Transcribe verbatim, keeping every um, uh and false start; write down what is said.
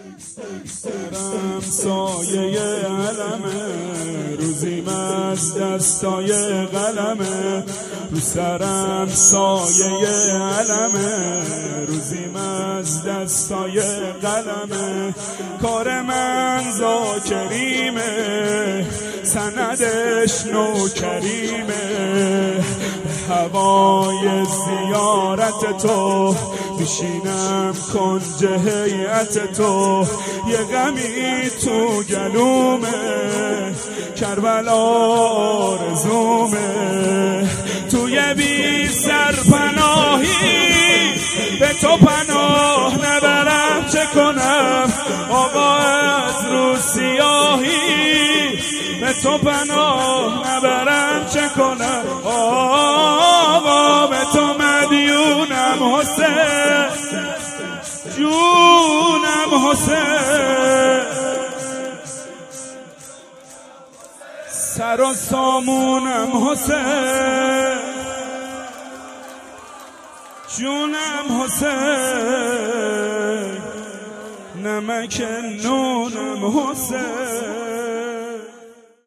سرم سایه علمه، روزیم از دستای قلمه. تو سرم سایه علمه، روزیم از دستای قلمه. کار من ذاکریمه، سندش نوکریمه. هوای زیارت تو میشینم کنج هیئت تو. یه غمی تو گلومه، کربلا آرزومه. توی بی سرپناهی به تو پناه نبرم چه کنم؟ آقا از رو سیاهی به تو پناه نبرم چه کنم؟ آقا به تو مدیونم حسین، جونم حسین. سر و سامونم حسین، جونم حسین. نمک نونم حسین.